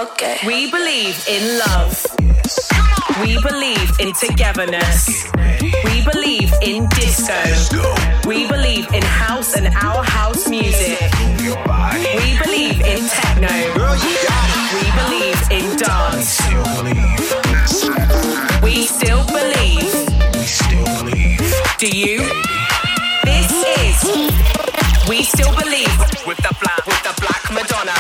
Okay. We believe in love. We believe in togetherness. We believe in disco. We believe in house and our house music. We believe in techno. We believe in dance. We still believe. Do you? This is We Still Believe with the Black Madonna.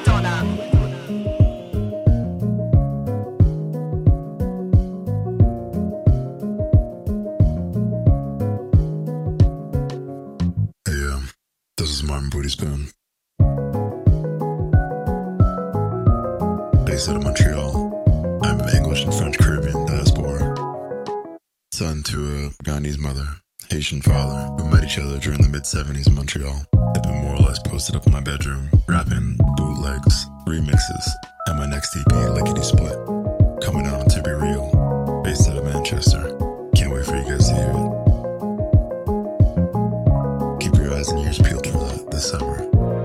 This is Martin Booty Spoon. Based out of Montreal, I'm of English and French Caribbean diaspora. Son to a Ghanese mother, Haitian father, who met each other during the mid-70s in Montreal. I've been more or less posted up in my bedroom, rapping bootlegs, remixes, and my next EP, Lickety Split, coming out on To Be Real, based out of Manchester. Can't wait for you guys to hear it. Keep your eyes and ears peeled for that this summer.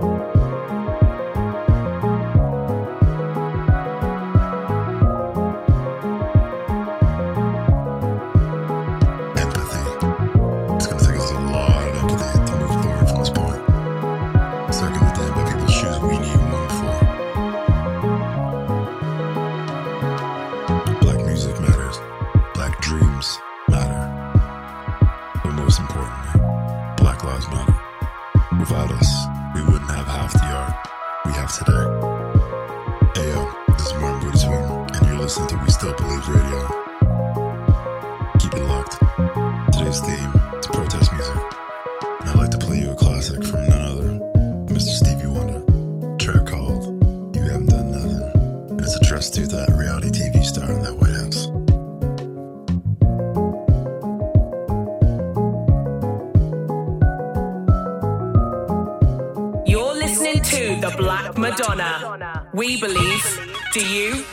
Madonna. We believe. Do you?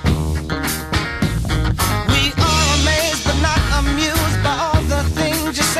We are amazed but not amused by all the things you say.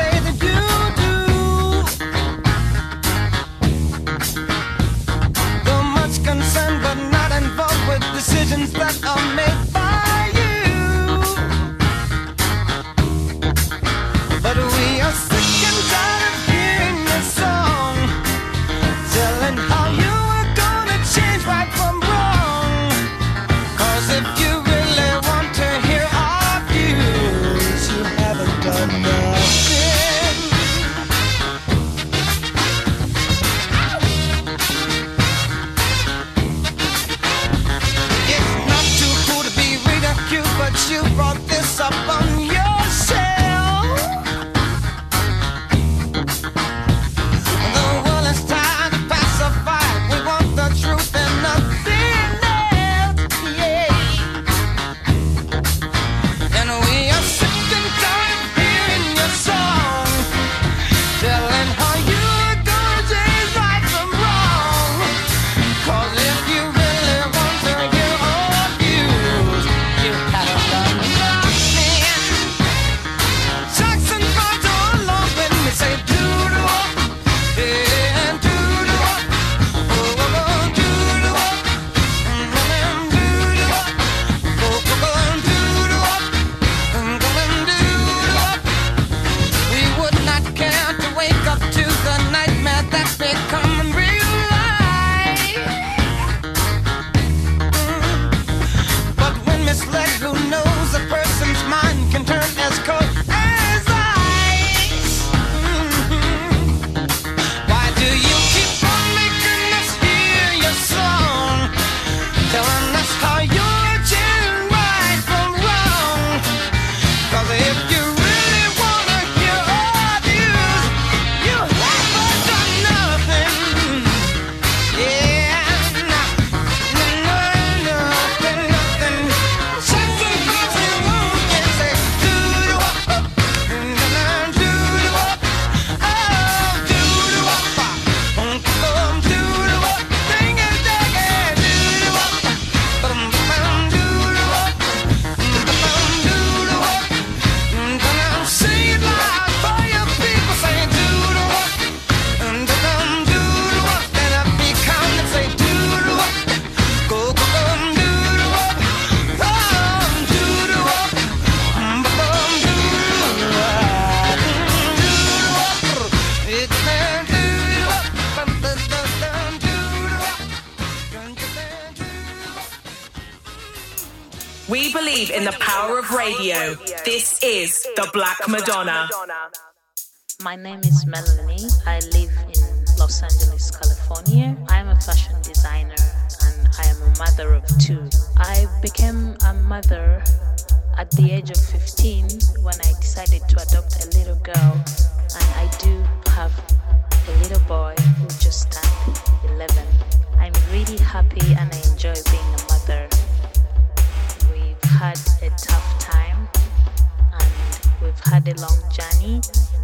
believe in the power of radio. This is the Black Madonna. My name is Melanie. I live in Los Angeles, California. I am a fashion designer and I am a mother of 2. I became a mother at the age of 15 when I decided to adopt a little girl, and I do have a little boy who just turned 11. I'm really happy and I enjoy being a mother. We've had a tough time and we've had a long journey.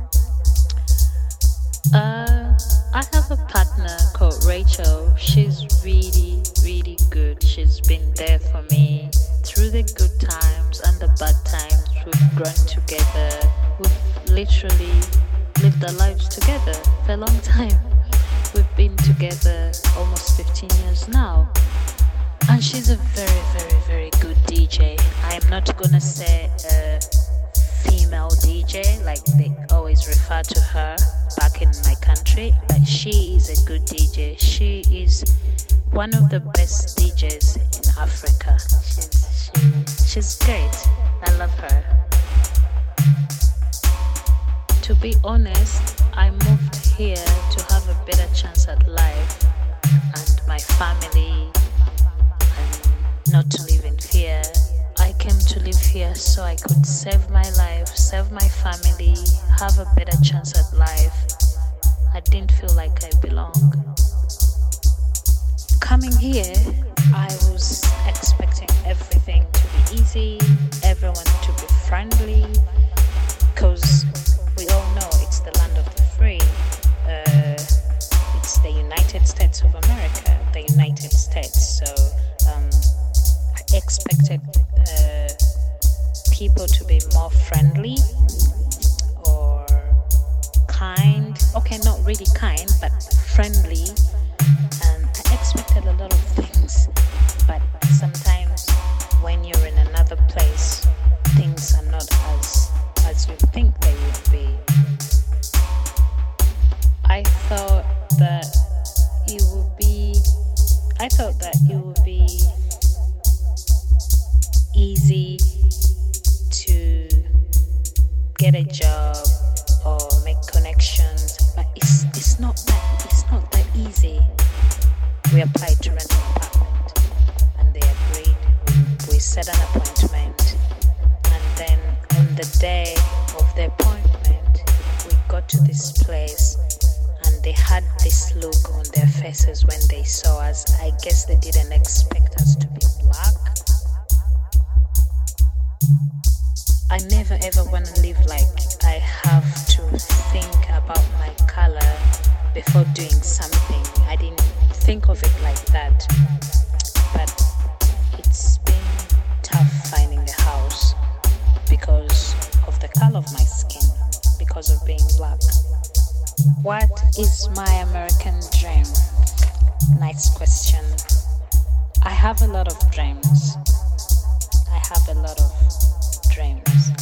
I have a partner called Rachel. She's really, really good. She's been there for me through the good times and the bad times. We've grown together. We've literally lived our lives together for a long time. We've been together almost 15 years now. And she's a very, very, very good DJ. I am not gonna say a female DJ like they always refer to her back in my country, but she is a good DJ. She is one of the best DJs in Africa. She's great. I love her. To be honest, I moved here to have a better chance at life and my family, and not to live in fear. I came to live here so I could save my life, save my family, have a better chance at life. I didn't feel like I belonged. Coming here, I was expecting everything to be easy, everyone to be friendly, because we all know it's the land of the free. It's the United States of America, the United States. So I expected people to be more friendly or kind. Okay, not really kind, but friendly. And I expected a lot of things. But sometimes when you're in another place, things are not as you think they would be. I thought that it would be easy to get a job or make connections, but it's not that easy. We applied to rent an apartment and they agreed. We set an appointment, and then on the day of the appointment we got to this place and they had this look on their faces when they saw us. I guess they didn't expect us to be black. I never ever want to live like I have to think about my color before doing something. I didn't think of it like that, but it's been tough finding a house because of the color of my skin, because of being black. What is my American dream? Nice question. I have a lot of dreams. I have a lot of dreams.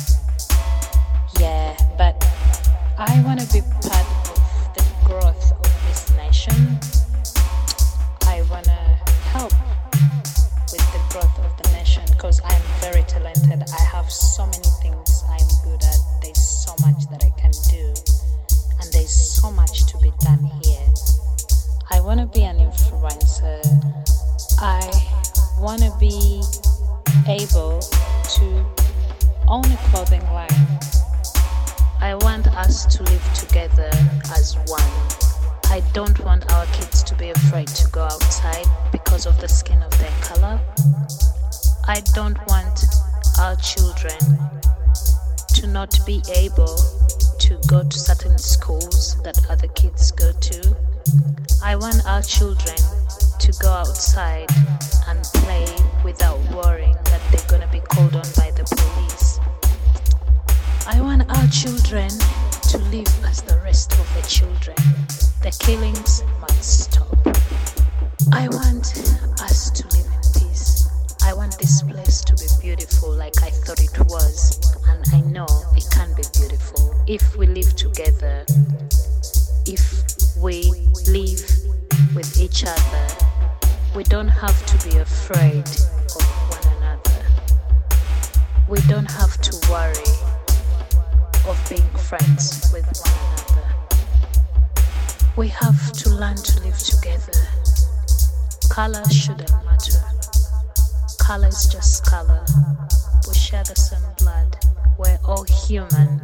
Yeah, but I want to be part of the growth of this nation. I want to help with the growth of the nation because I'm very talented. I have so many things I'm good at. There's so much that I can do, and there's so much to be done here. I want to be an influencer. I want to be able to own a clothing line. I want us to live together as one. I don't want our kids to be afraid to go outside because of the skin of their color. I don't want our children to not be able to go to certain schools that other kids go to. I want our children to go outside and play without worrying that they're going to be called on by the police. I want our children to live as the rest of the children. The killings must stop. I want us to live in peace. I want this place to be beautiful like I thought it was. And I know it can be beautiful if we live together, if we live with each other. We don't have to be afraid of one another. We don't have to worry of being friends with one another. We have to learn to live together. Color shouldn't matter. Color is just color. We share the same blood. We're all human.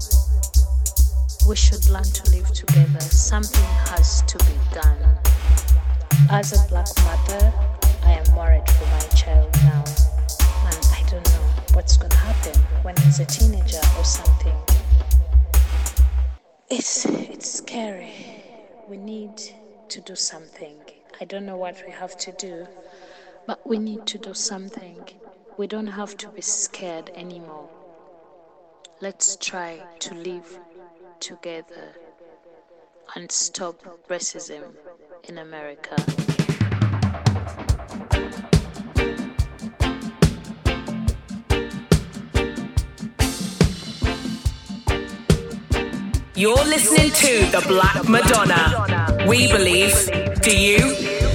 We should learn to live together. Something has to be done. As a black mother, I am worried for my child now. And I don't know what's going to happen when he's a teenager or something. It's scary. We need to do something. I don't know what we have to do, but we need to do something. We don't have to be scared anymore. Let's try to live together and stop racism in America. You're listening to The Black Madonna. We believe. Do you?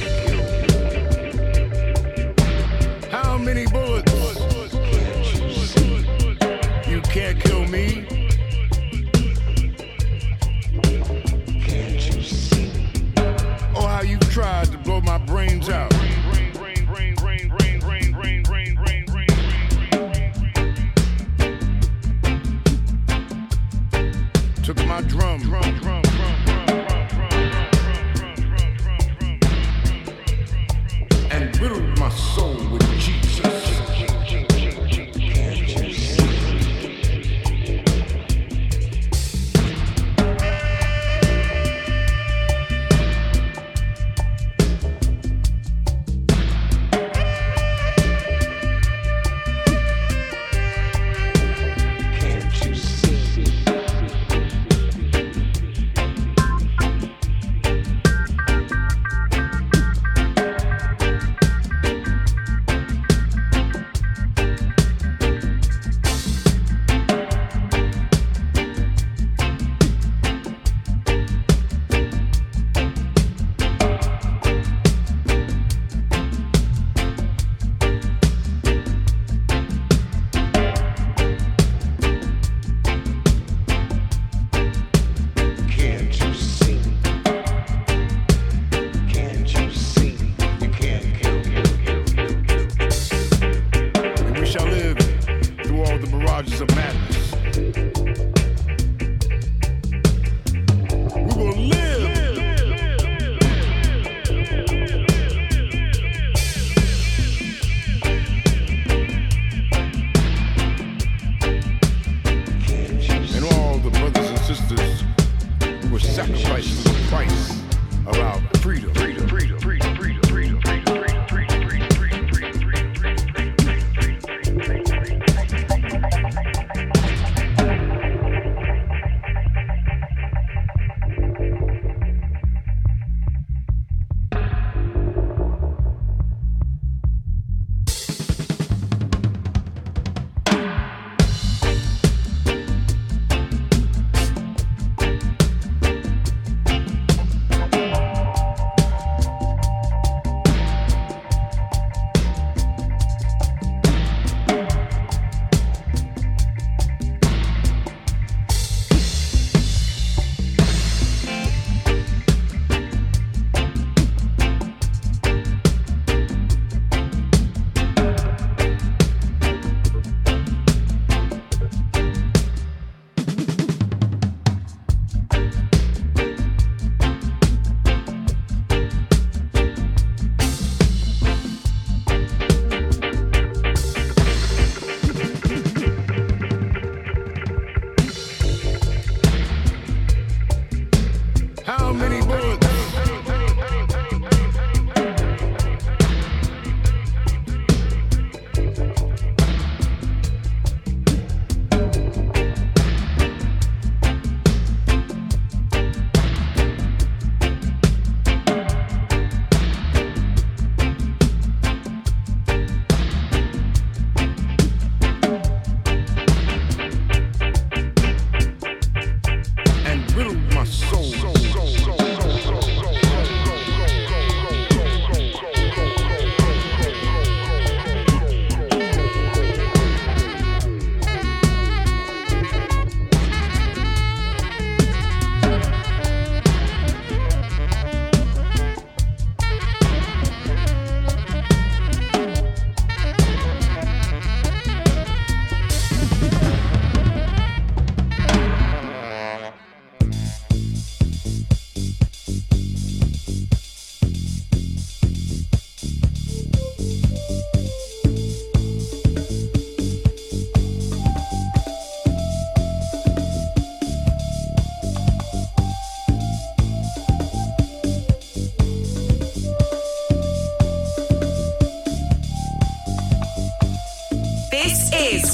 How many bullets? You can't kill me. Oh, how you tried to blow my brains out. Took my drum, and riddled my soul with Jesus.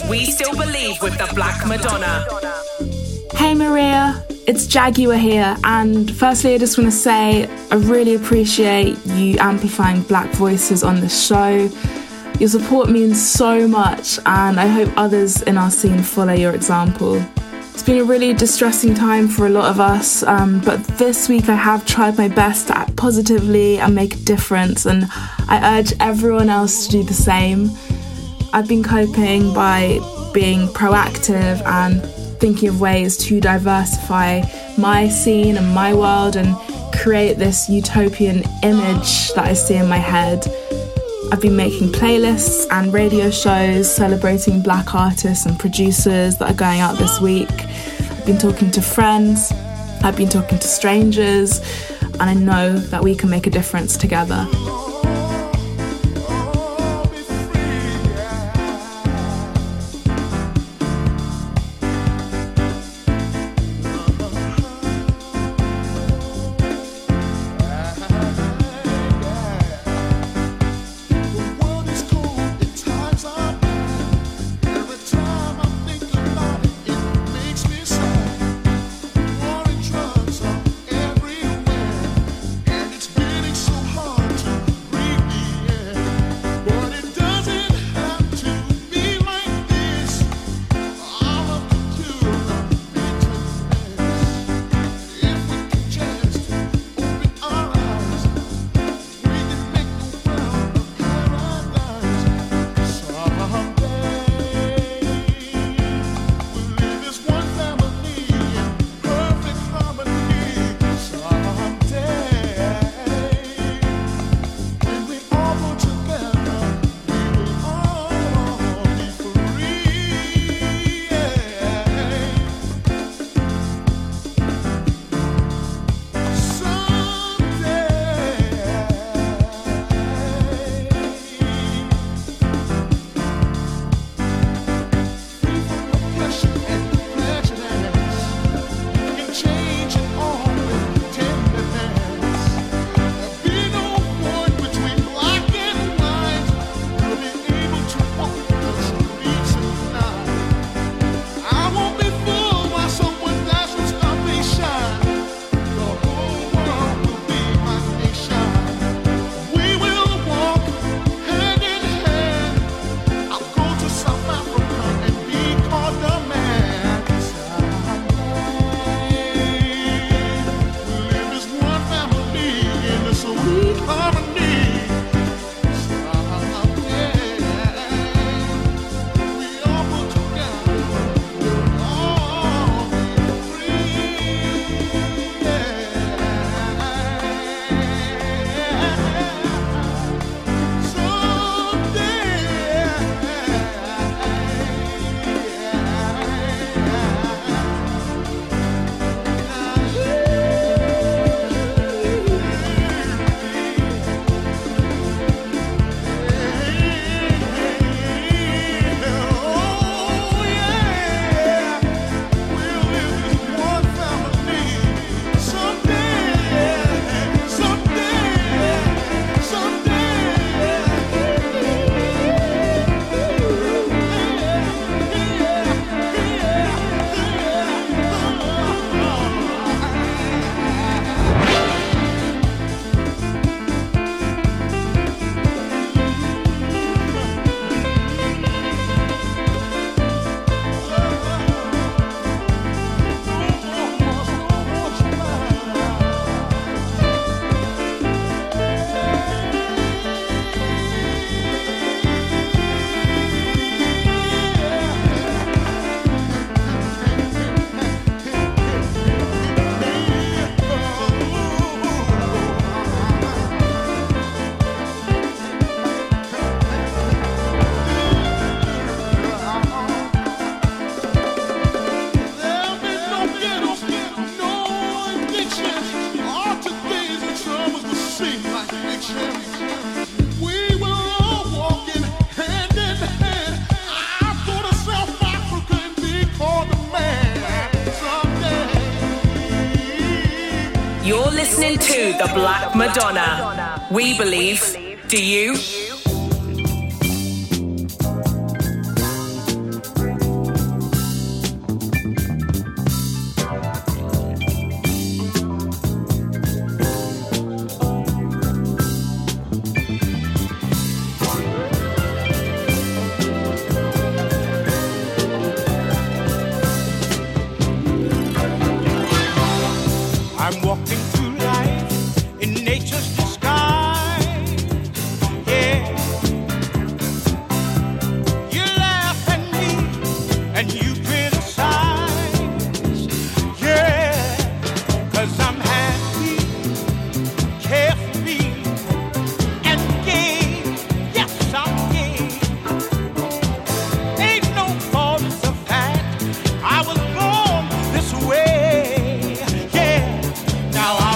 We Still Believe with the Black Madonna. Hey Maria, it's Jaguar here, and firstly I just want to say I really appreciate you amplifying black voices on this show. Your support means so much, and I hope others in our scene follow your example. It's been a really distressing time for a lot of us, but this week I have tried my best to act positively and make a difference, and I urge everyone else to do the same. I've been coping by being proactive and thinking of ways to diversify my scene and my world and create this utopian image that I see in my head. I've been making playlists and radio shows celebrating black artists and producers that are going out this week. I've been talking to friends, I've been talking to strangers, and I know that we can make a difference together. You're listening to The Black Madonna. We believe. Do you? walking through life in nature's disguise. Yeah. You laugh at me and you criticize. Yeah. 'Cause I'm happy, carefree, and gay. Yes, I'm gay. Ain't no fault, it's a fact. I was born this way. Yeah. Now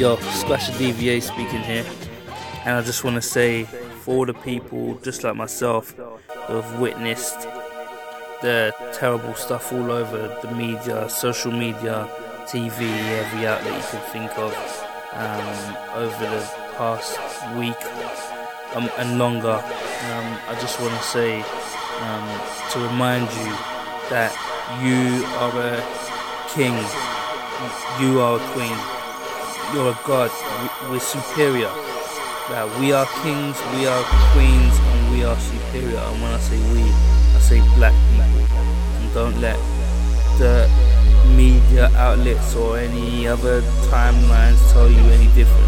Yo, Squasher DVA speaking here, and I just want to say, for all the people just like myself who have witnessed the terrible stuff all over the media, social media, TV, every outlet you can think of, over the past week and longer, I just want to say, to remind you that you are a king, you are a queen, you're a god, we're superior. We are kings, we are queens, and we are superior. And when I say we, I say black people. And don't let the media outlets or any other timelines tell you any different.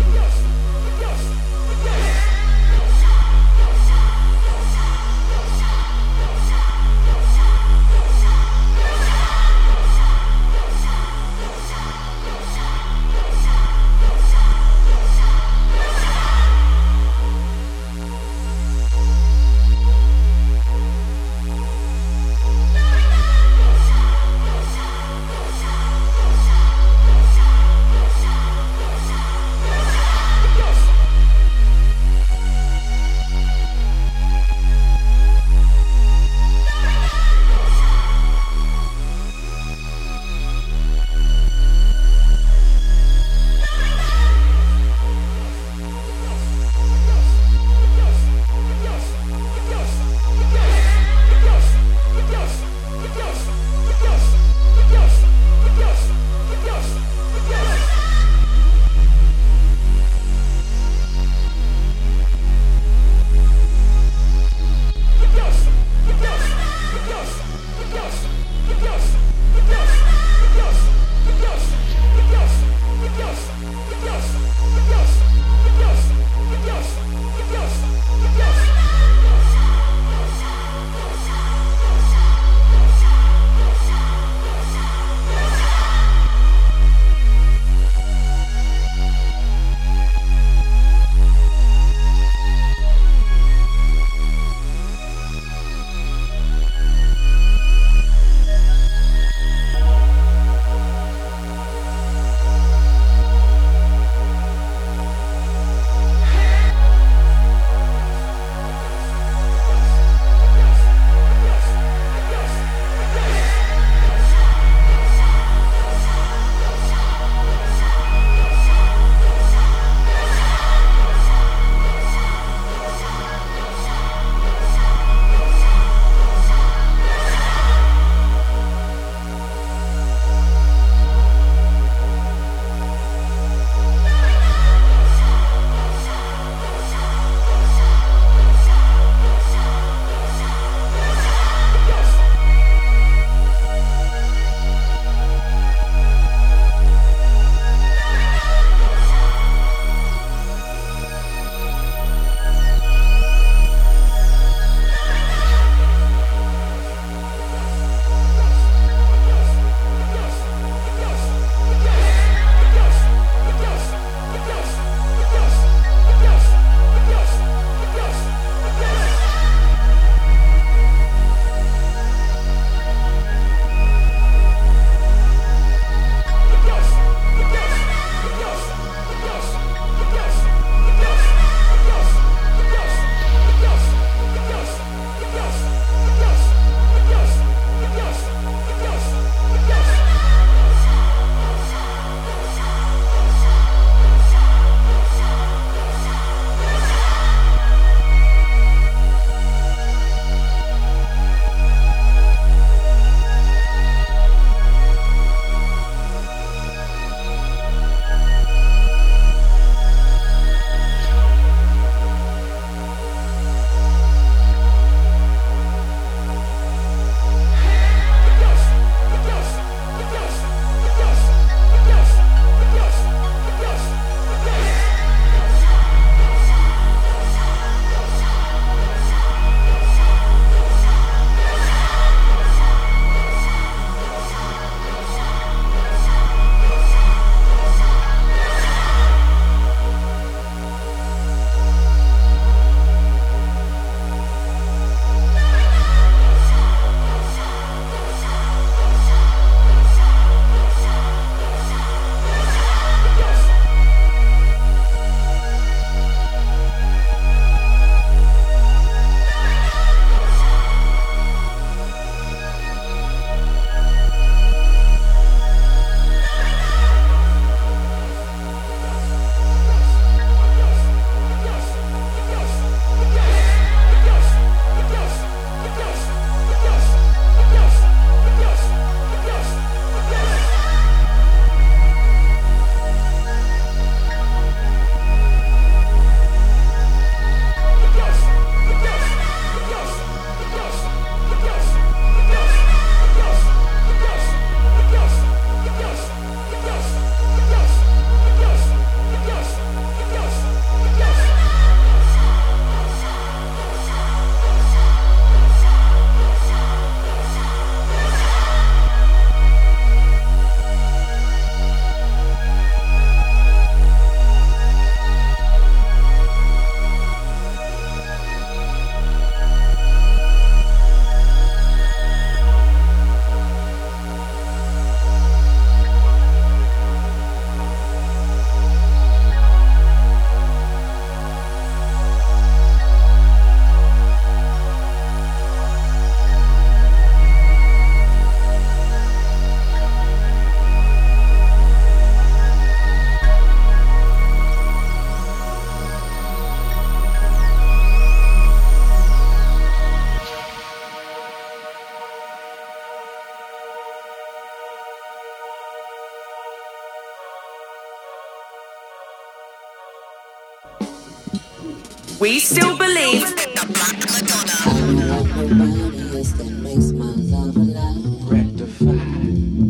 We still believe. I don't want nobody else that makes my love alive. Rectified.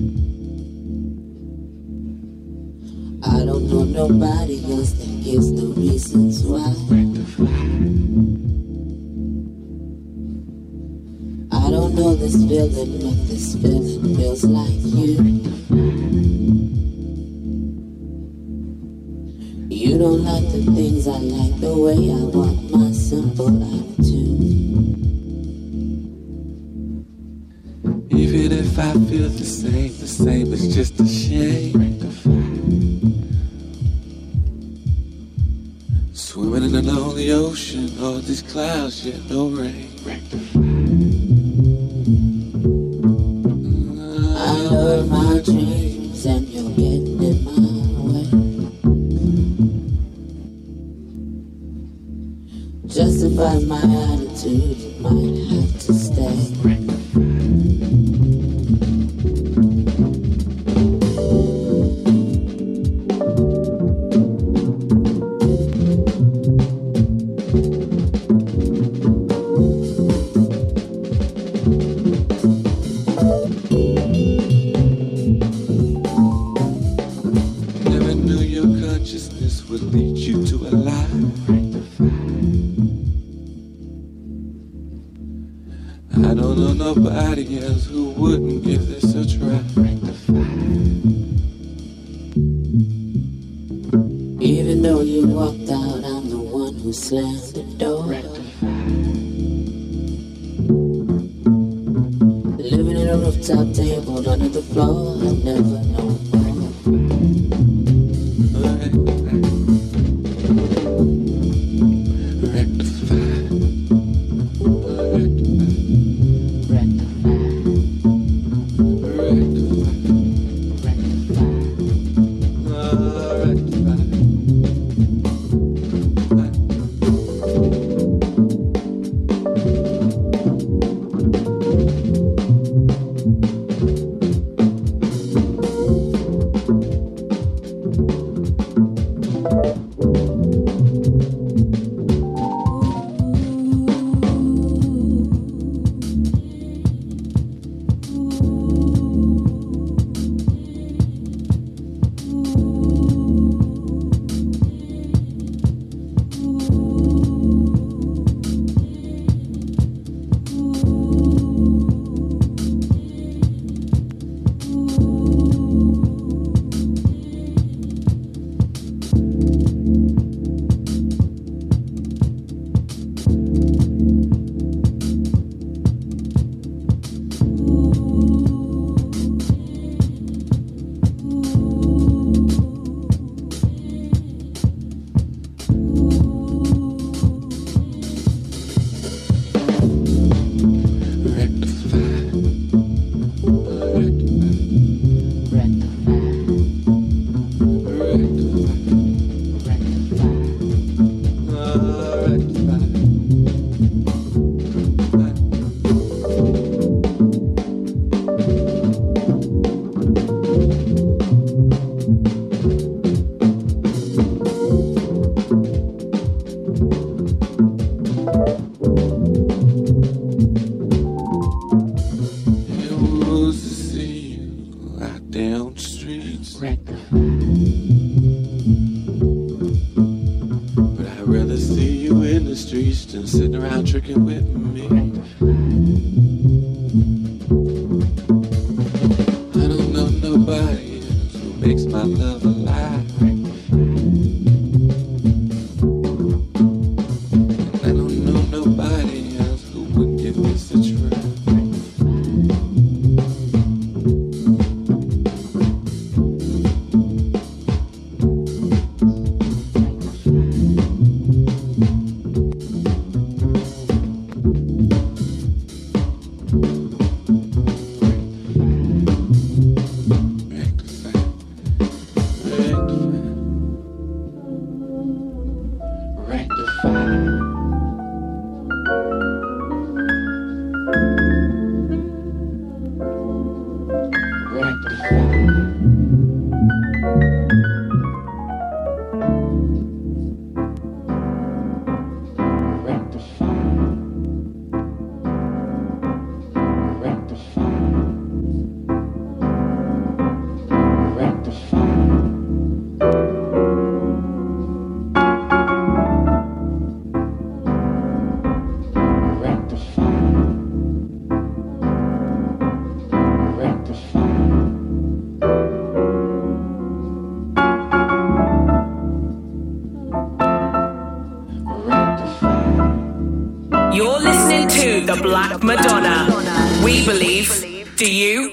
I don't know nobody else that gives the reasons why. Rectified. I don't know this feeling, but this feeling feels like you. You don't like the things I like, the way I want my simple attitude. Even if I feel the same is just a shame. Swimming in a lonely ocean, all these clouds, yet no rain. I love my dreams and you're getting in my way. Justify my attitude, you might have to stay. Nobody else who wouldn't give this a try. Even though you walked out, I'm the one who slammed the door. Living in a rooftop table under the floor, I never know to the Black Madonna. We believe. Do you?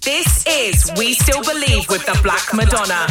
This is We Still Believe with the Black Madonna.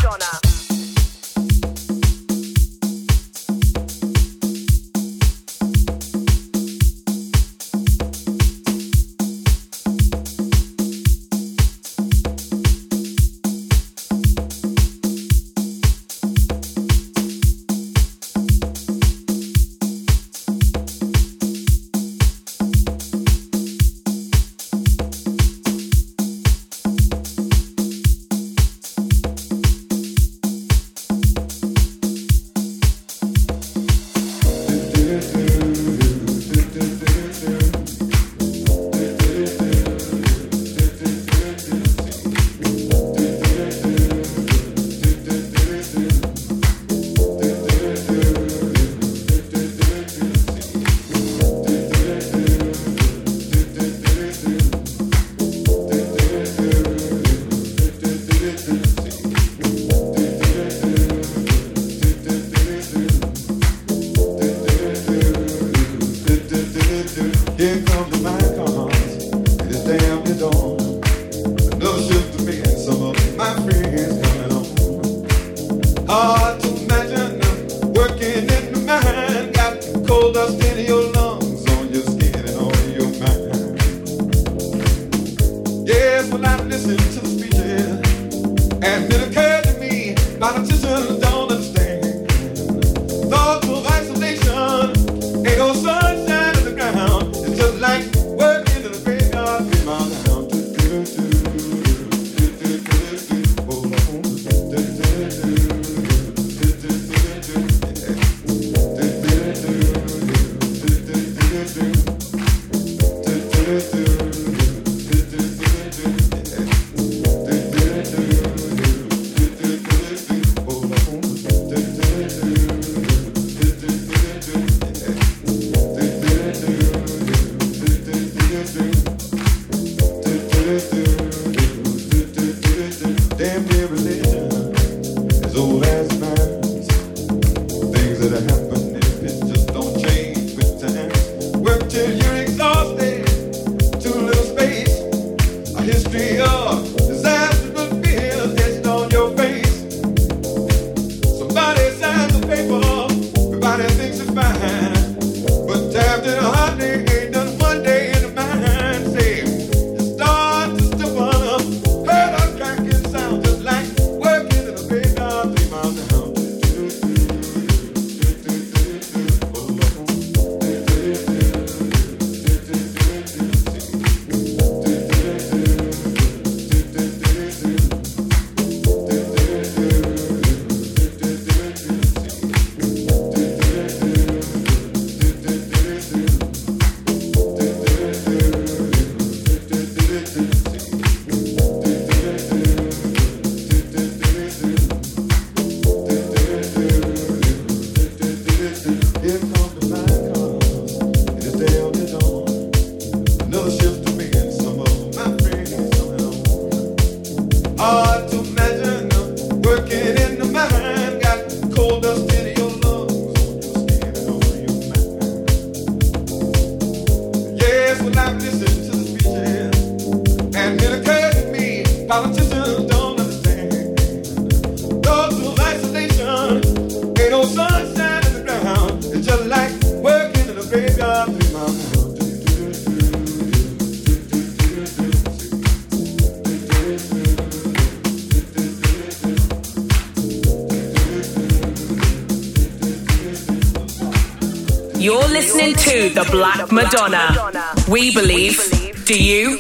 You're listening to The Black Madonna. We believe. Do you?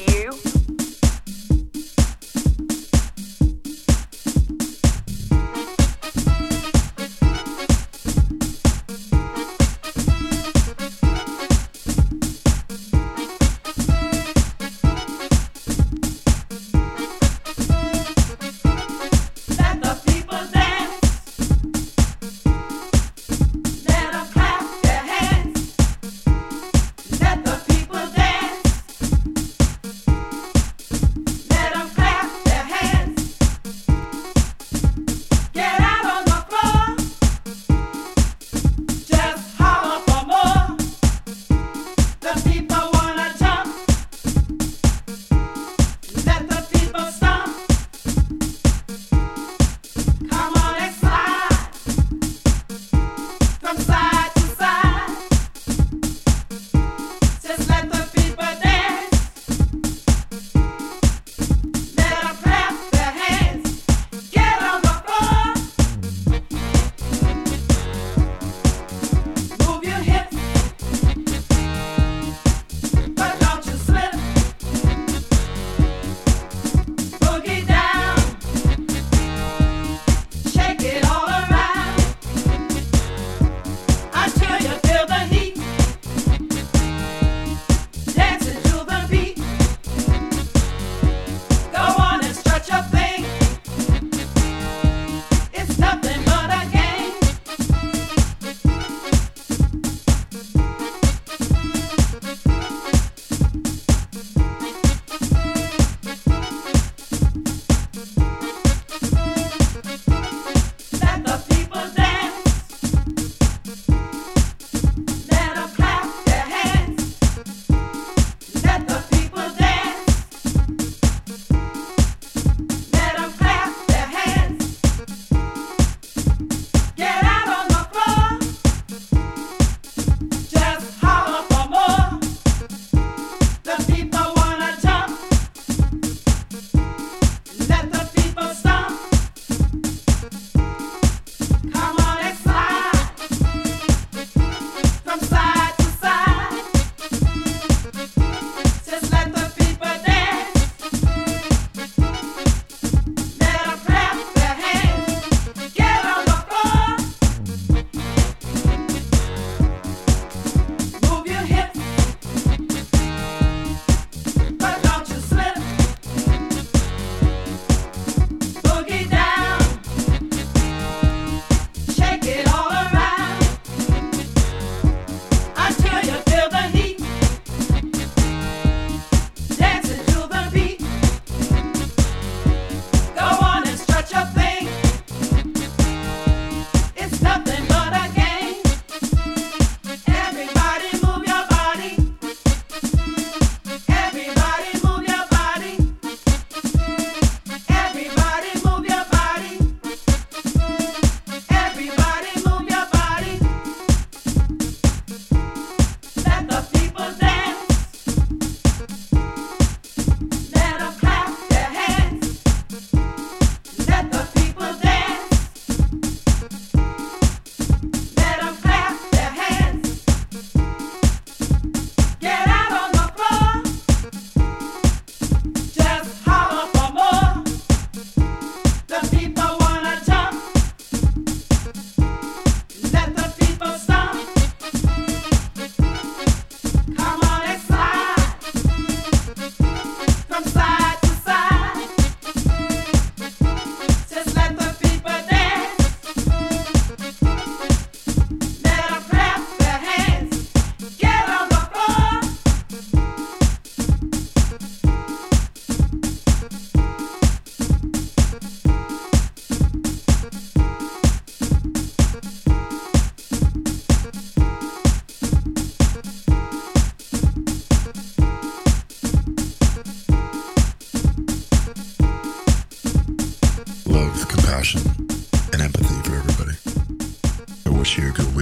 Let the people dance.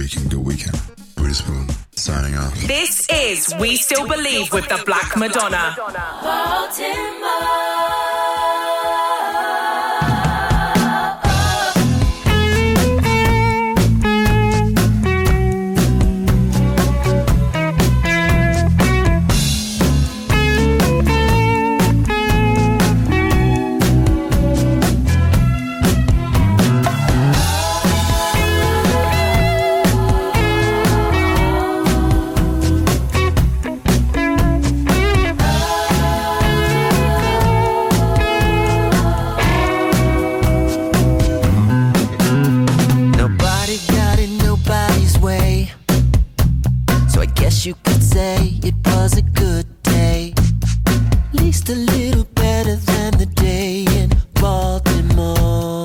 week and good weekend. Buddha Spoon, signing off. This is We Still Believe with the Black Madonna. You could say it was a good day, at least a little better than the day in Baltimore.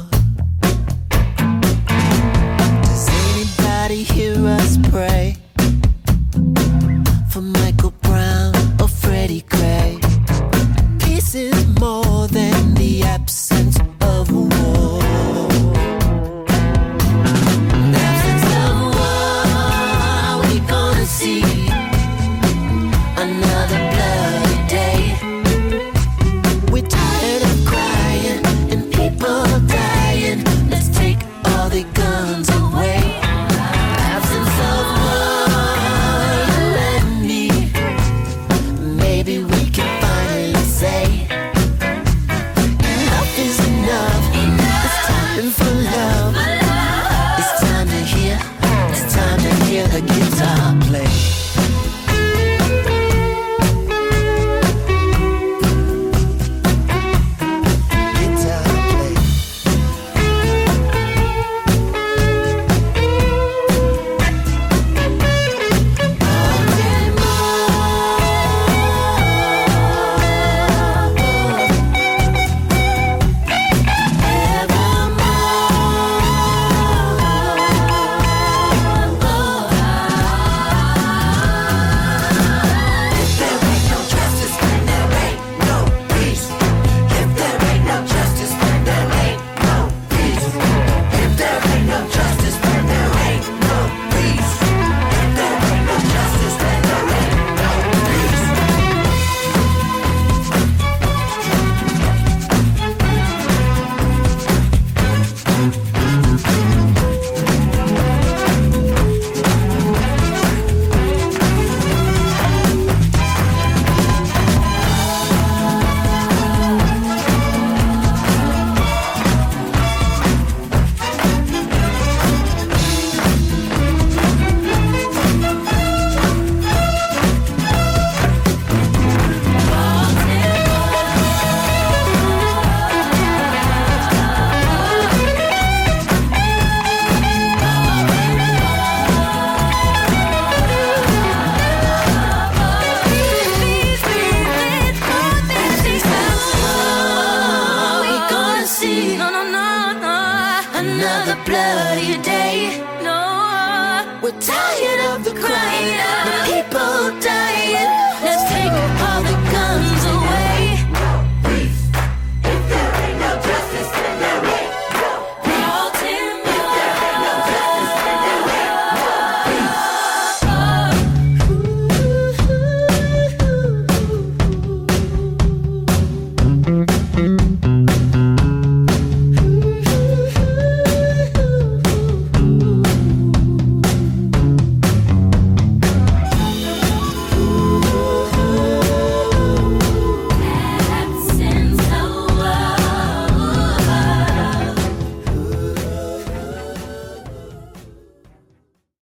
Does anybody hear us pray for Michael Brown or Freddie Gray? Peace is more than the absence of war. See another bloody day. We're tired of crying and people dying. Let's take all the guns away. Absence of war, you and me. Maybe we can finally say enough is enough. It's time for love. It's time to hear. It's time to hear the guitar play. Another bloody day. No, we're tired of the